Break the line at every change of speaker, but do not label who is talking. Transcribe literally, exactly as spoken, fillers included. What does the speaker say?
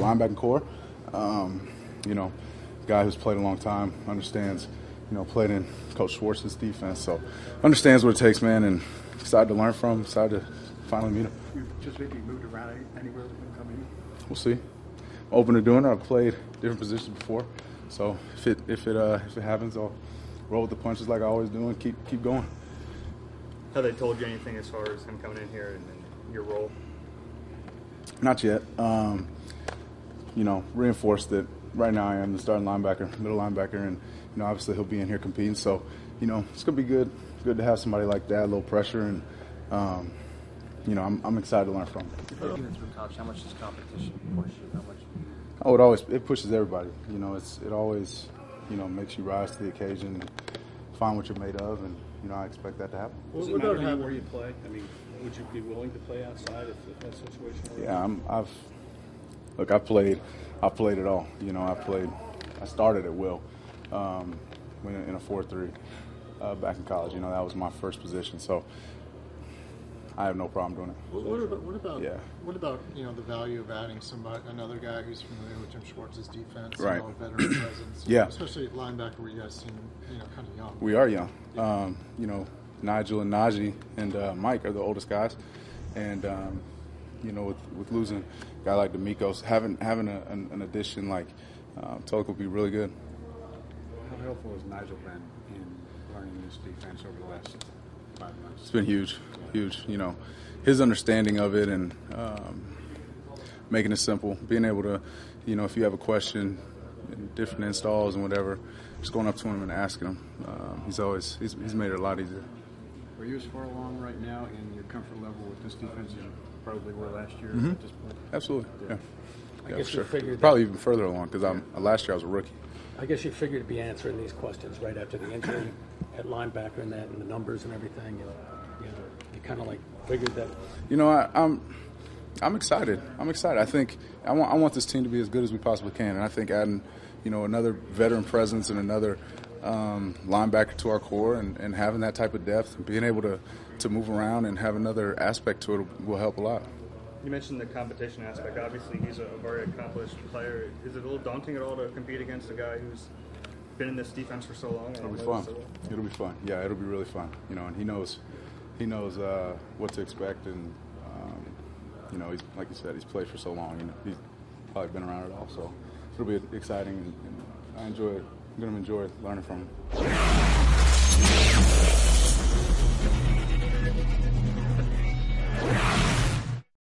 linebacking core. Um, you know, guy who's played a long time, understands, you know, played in Coach Schwartz's defense, so understands what it takes, man, and excited to learn from him, excited to finally meet him.
You just maybe moved around anywhere with him coming in?
We'll see. Open to doing it. I've played different positions before, so if it if it uh, if it happens, I'll roll with the punches like I always do and keep keep going.
Have they told you anything as far as him coming in here and, and your role?
Not yet. Um, you know, reinforced that right now I am the starting linebacker, middle linebacker, and you know obviously he'll be in here competing. So you know it's gonna be good. Good to have somebody like that, a little pressure, and um, you know I'm I'm excited to learn from him.
How much does competition push you? How much?
Oh, it always it pushes everybody. You know, it's it always you know makes you rise to the occasion and find what you're made of, and you know I expect that to happen.
Does it matter to you where you play? I mean, would you be willing to play outside if, if that situation were?
Yeah, I'm, I've look. I played. I played it all. You know, I played. I started at will um, in a four three uh, back in college. You know, that was my first position. So I have no problem doing it.
What about what about,
yeah.
what about you know the value of adding somebody, another guy who's familiar with Jim Schwartz's defense,
right?
You know, a veteran presence,
yeah.
Especially at linebacker, where you guys seem you know kind of young.
We are young. Um, you know, Nigel and Najee and uh, Mike are the oldest guys, and um, you know, with, with losing a guy like D'Amico's, having having a, an, an addition like uh, Tulloch would be really good.
How helpful has Nigel been in learning this defense over the last five months?
It's been huge, huge. You know, his understanding of it and um, making it simple, being able to, you know, if you have a question, different installs and whatever, just going up to him and asking him. Um, he's always he's, he's made it a lot easier.
Are you as far along right now in your comfort level with this defense as you probably were last year
Mm-hmm.
at this point?
Absolutely, yeah.
I
yeah,
guess
for sure.
you figured
Probably
that,
even further along because I'm last year I was a rookie.
I guess you figured to be answering these questions right after the injury at linebacker and that and the numbers and everything. And, you know, you kind of like figured that.
You know, I, I'm I'm excited. I'm excited. I think I want I want this team to be as good as we possibly can, and I think adding, you know, another veteran presence and another um, linebacker to our core and, and having that type of depth and being able to, to move around and have another aspect to it will help a lot.
You mentioned the competition aspect. Obviously, he's a very accomplished player. Is it a little daunting at all to compete against a guy who's been in this defense for so long?
It'll be fun. So well? It'll be fun. Yeah, it'll be really fun. You know, and he knows he knows uh, what to expect, and um, you know, he's like you said, he's played for so long. You know, he's probably been around it all. So it'll be exciting, and, and I enjoy. I'm gonna enjoy learning from him.